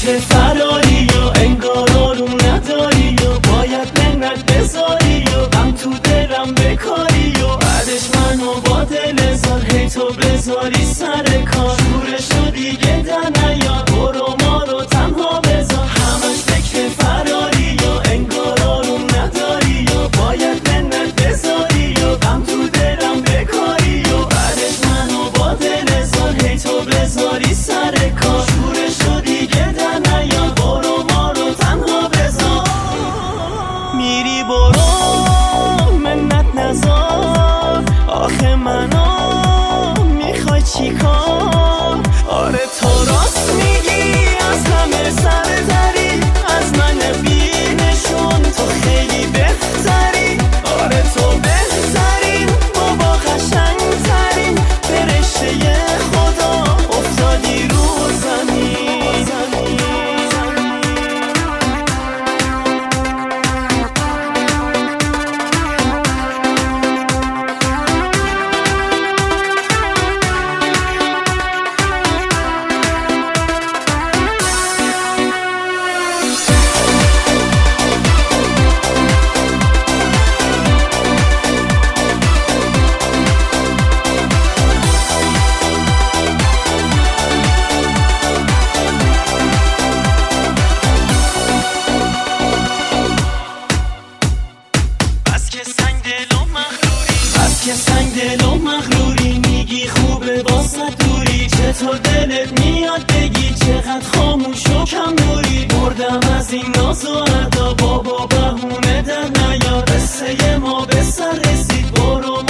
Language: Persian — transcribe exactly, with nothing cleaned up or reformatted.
فکر فراری یا انگار آروم نداری یا باید منت بذاری یا غم تو دلم بکاری یا بعدش منو با دل زار هی تو بذاری سر کار شورشو دیگه در نیار برو ما رو تنها بذار همش فکر فراری یا انگار آروم نداری یا باید منت بذاری یا غم تو دلم بکاری یا بعدش منو با دل زار هی تو بذاری سر کار شورشو دیگه در نیار برو ما رو تنها بذار میری برو منت نذار آخه منو میخوای چی کار آره تو راست میگی از همه سرتری از من بینشون تو خیلی بهتری آره تو بهترین بابا قشنگترین فرشته خدا افتادی رو زمین که سنگ دل و مغروری میگی خوبه واسه دوری چطور دلت میاد بگی چقدر خاموش و کم نوری مردم از این ناز و ادا بابا بهونه در نیار قصه ما به سر رسید برو